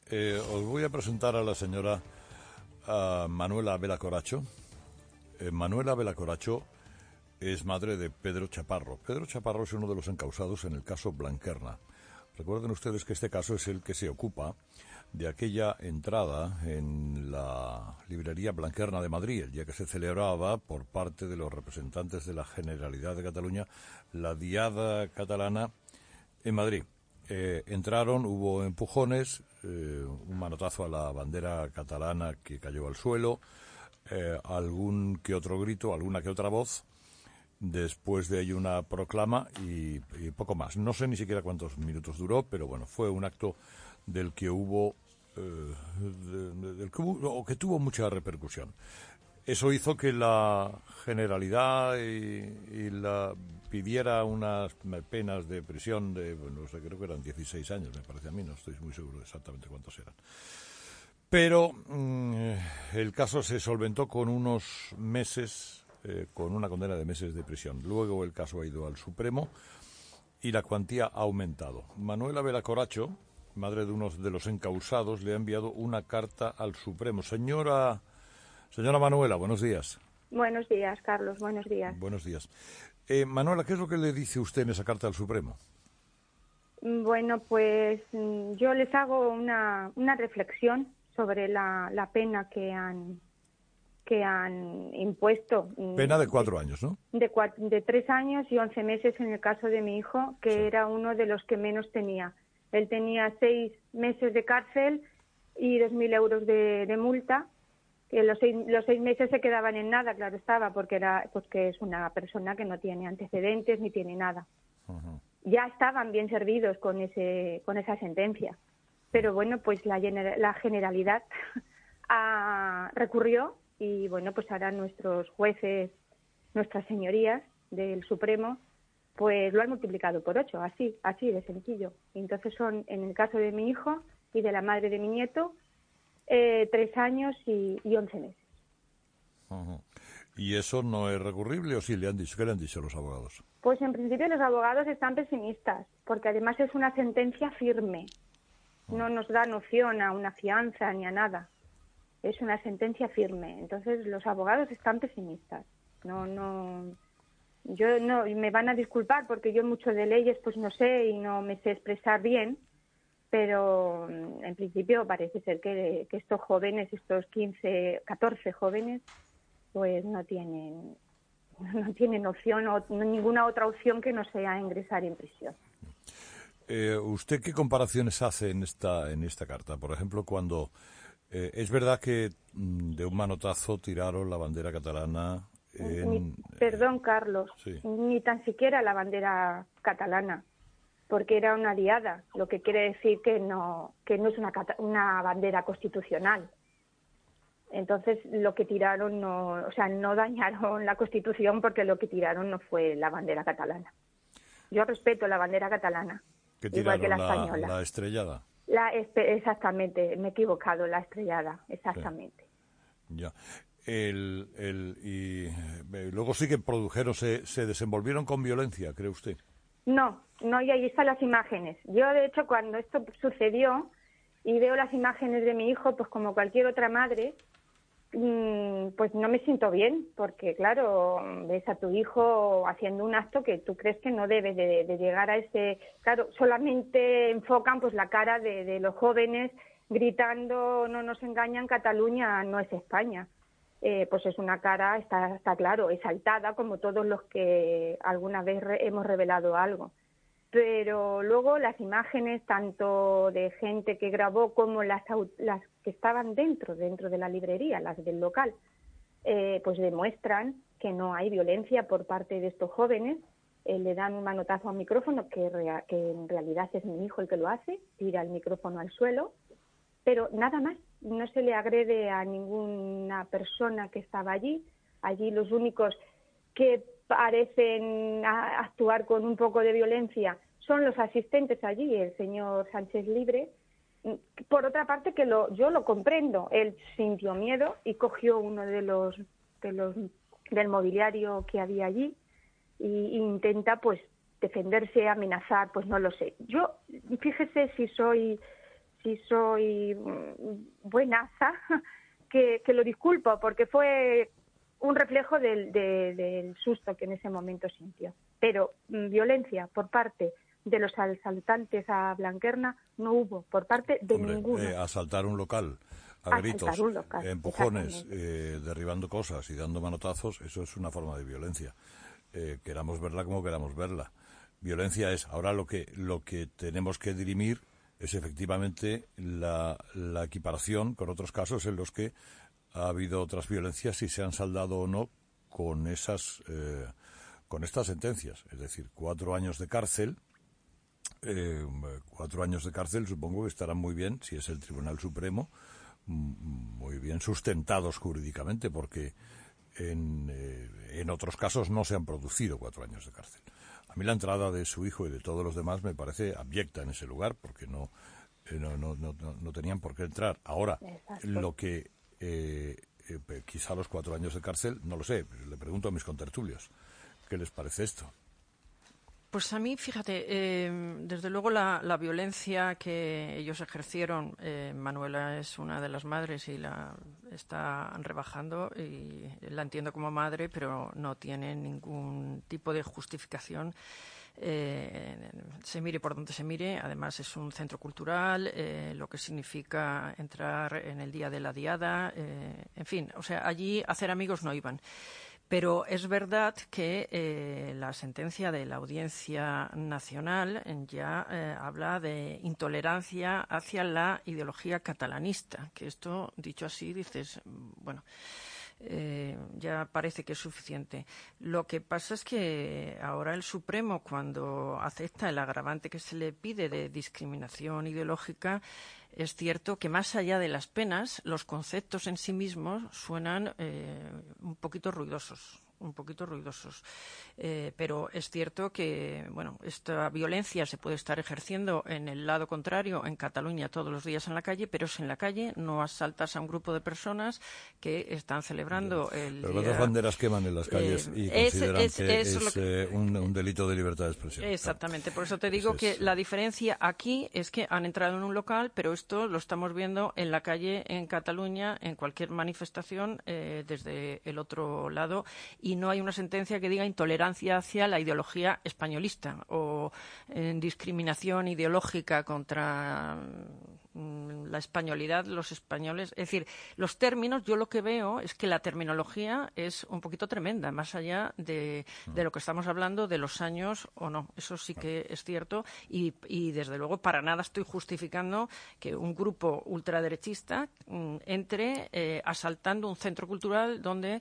Os voy a presentar a la señora Manuela Vela Coracho. Manuela Vela Coracho es madre de Pedro Chaparro. Pedro Chaparro es uno de los encausados en el caso Blanquerna. Recuerden ustedes que este caso es el que se ocupa de aquella entrada en la librería Blanquerna de Madrid, el día que se celebraba por parte de los representantes de la Generalidad de Cataluña la Diada Catalana en Madrid. Entraron, hubo empujones, un manotazo a la bandera catalana que cayó al suelo, algún que otro grito, alguna que otra voz. Después de ello una proclama y poco más. No sé ni siquiera cuántos minutos duró, pero bueno, fue un acto del que hubo, o que tuvo mucha repercusión. Eso hizo que la Generalidad y la pidiera unas penas de prisión de, bueno, no sé, creo que eran 16 años, me parece a mí, no estoy muy seguro exactamente cuántos eran. Pero el caso se solventó con unos meses, con una condena de meses de prisión. Luego el caso ha ido al Supremo y la cuantía ha aumentado. Manuela Vela Coracho, madre de uno de los encausados, le ha enviado una carta al Supremo. Señora Manuela, buenos días. Buenos días, Carlos, buenos días. Buenos días. Manuela, ¿qué es lo que le dice usted en esa carta al Supremo? Bueno, pues yo les hago una reflexión sobre la pena que han impuesto. Pena de 4 años, ¿no? De 3 años y 11 meses en el caso de mi hijo, que sí, era uno de los que menos tenía. Él tenía 6 meses de cárcel y 2.000 euros de multa. Que los 6 meses se quedaban en nada, claro estaba, porque es una persona que no tiene antecedentes ni tiene nada. Uh-huh. Ya estaban bien servidos con esa sentencia. Pero bueno, pues la Generalidad recurrió y bueno, pues ahora nuestros jueces, nuestras señorías del Supremo, pues lo han multiplicado por 8, así de sencillo. Entonces son, en el caso de mi hijo y de la madre de mi nieto, 3 años y 11 meses. Uh-huh. ¿Y eso no es recurrible o sí le han dicho? ¿Qué le han dicho los abogados? Pues en principio los abogados están pesimistas, porque además es una sentencia firme. No nos da noción a una fianza ni a nada. Es una sentencia firme. Entonces los abogados están pesimistas. Yo no, me van a disculpar porque yo mucho de leyes pues no sé y no me sé expresar bien, pero en principio parece ser que estos jóvenes, estos 14 jóvenes, pues no tienen opción o ninguna otra opción que no sea ingresar en prisión. ¿Usted qué comparaciones hace en esta carta? Por ejemplo, cuando es verdad que de un manotazo tiraron la bandera catalana Perdón, Carlos, sí. Ni tan siquiera la bandera catalana, porque era una diada, lo que quiere decir que no es una bandera constitucional. Entonces lo que tiraron no dañaron la Constitución, porque lo que tiraron no fue la bandera catalana. Yo respeto la bandera catalana, ¿Qué tiraron, igual que la española. La estrellada? Exactamente, me he equivocado, la estrellada, exactamente. Sí. Ya. Y luego sí que se desenvolvieron con violencia, ¿cree usted? No, y ahí están las imágenes. Yo, de hecho, cuando esto sucedió y veo las imágenes de mi hijo, pues como cualquier otra madre, pues no me siento bien, porque claro, ves a tu hijo haciendo un acto que tú crees que no debe de llegar a ese... Claro, solamente enfocan pues la cara de los jóvenes gritando, no nos engañan, Cataluña no es España. Pues es una cara, está claro, exaltada, como todos los que alguna vez hemos revelado algo. Pero luego las imágenes, tanto de gente que grabó como las que estaban dentro de la librería, las del local, pues demuestran que no hay violencia por parte de estos jóvenes. Le dan un manotazo al micrófono, que en realidad es mi hijo el que lo hace, tira el micrófono al suelo, pero nada más. No se le agrede a ninguna persona que estaba allí. Allí los únicos que parecen actuar con un poco de violencia son los asistentes allí, el señor Sánchez Libre. Por otra parte, yo lo comprendo. Él sintió miedo y cogió uno de los del mobiliario que había allí e intenta pues defenderse, amenazar, pues no lo sé. Yo, fíjese si soy buenaza, que lo disculpo, porque fue un reflejo del susto que en ese momento sintió. Pero violencia por parte de los asaltantes a Blanquerna no hubo, por parte de ninguno. Asaltar un local a gritos, Un local, empujones, derribando cosas y dando manotazos, eso es una forma de violencia. Queramos verla como queramos verla. Violencia es, ahora lo que tenemos que dirimir es efectivamente la equiparación con otros casos en los que ha habido otras violencias y se han saldado o no con estas sentencias. Es decir, 4 años de cárcel. 4 años de cárcel supongo que estarán muy bien, si es el Tribunal Supremo, muy bien sustentados jurídicamente, porque en otros casos no se han producido 4 años de cárcel. A mí la entrada de su hijo y de todos los demás me parece abyecta en ese lugar, porque no tenían por qué entrar. Ahora, Exacto. lo que quizá los 4 años de cárcel, no lo sé, le pregunto a mis contertulios, ¿qué les parece esto? Pues a mí, fíjate, desde luego la violencia que ellos ejercieron, Manuela es una de las madres y la está rebajando y la entiendo como madre, pero no tiene ningún tipo de justificación. Se mire por donde se mire, además es un centro cultural, lo que significa entrar en el día de la diada, en fin, o sea, allí hacer amigos no iban. Pero es verdad que la sentencia de la Audiencia Nacional ya habla de intolerancia hacia la ideología catalanista, que esto, dicho así, dices, bueno, ya parece que es suficiente. Lo que pasa es que ahora el Supremo, cuando acepta el agravante que se le pide de discriminación ideológica, es cierto que más allá de las penas, los conceptos en sí mismos suenan un poquito ruidosos. Pero es cierto que, bueno, esta violencia se puede estar ejerciendo en el lado contrario, en Cataluña, todos los días en la calle, pero es en la calle, no asaltas a un grupo de personas que están celebrando el Pero día... ¿cuántas banderas queman en las calles y consideran que es un delito de libertad de expresión? Exactamente, Claro. por eso te digo que la diferencia aquí es que han entrado en un local, pero esto lo estamos viendo en la calle, en Cataluña, en cualquier manifestación desde el otro lado, y no hay una sentencia que diga intolerancia hacia la ideología españolista o discriminación ideológica contra la españolidad, los españoles. Es decir, los términos, yo lo que veo es que la terminología es un poquito tremenda, más allá de lo que estamos hablando, de los años o no. Eso sí que es cierto y desde luego para nada estoy justificando que un grupo ultraderechista entre asaltando un centro cultural donde,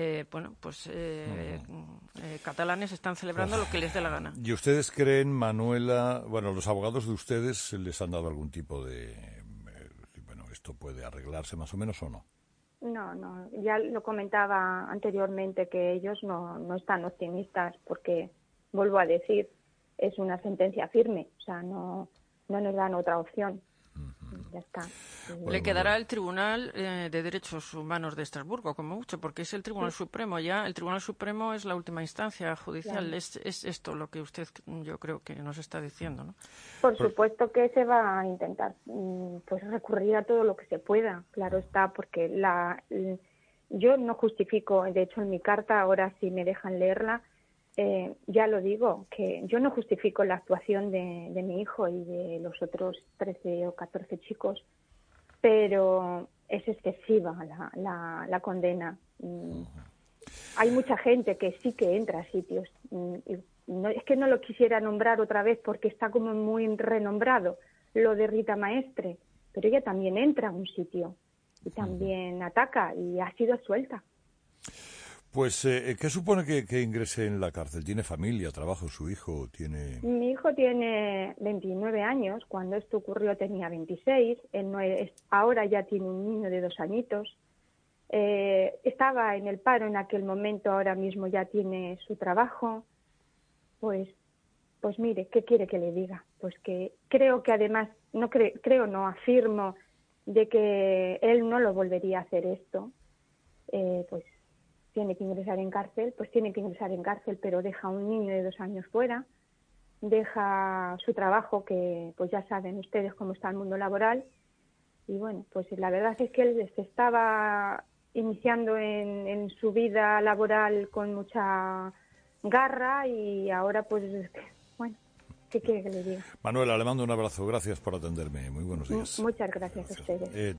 catalanes están celebrando lo que les dé la gana. ¿Y ustedes creen, Manuela, bueno, los abogados de ustedes les han dado algún tipo de, bueno, esto puede arreglarse más o menos o no? No, ya lo comentaba anteriormente que ellos no están optimistas porque, vuelvo a decir, es una sentencia firme, o sea, no nos dan otra opción. Ya está. Le quedará el Tribunal de Derechos Humanos de Estrasburgo, como mucho, porque es el Tribunal Supremo ya. El Tribunal Supremo es la última instancia judicial. Claro. Es esto lo que usted, yo creo que nos está diciendo, ¿no? Por supuesto que se va a intentar pues recurrir a todo lo que se pueda, claro está, porque yo no justifico, de hecho en mi carta, ahora si me dejan leerla, ya lo digo, que yo no justifico la actuación de mi hijo y de los otros 13 o 14 chicos, pero es excesiva la condena. Hay mucha gente que sí que entra a sitios. Es que no lo quisiera nombrar otra vez porque está como muy renombrado lo de Rita Maestre, pero ella también entra a un sitio y también ataca y ha sido suelta. Pues, ¿qué supone que ingrese en la cárcel? ¿Tiene familia, trabajo, su hijo? Mi hijo tiene 29 años, cuando esto ocurrió tenía 26, él no es, ahora ya tiene un niño de 2 añitos, estaba en el paro en aquel momento, ahora mismo ya tiene su trabajo, pues mire, ¿qué quiere que le diga? Pues que creo que además, no afirmo de que él no lo volvería a hacer esto, pues tiene que ingresar en cárcel, pero deja a un niño de 2 años fuera. deja su trabajo, que pues ya saben ustedes cómo está el mundo laboral, y bueno, pues la verdad es que él se estaba iniciando en su vida laboral con mucha garra y ahora pues, bueno, ¿qué quiere que le diga? Manuela, le mando un abrazo. Gracias por atenderme. Muy buenos días. Muchas gracias a ustedes.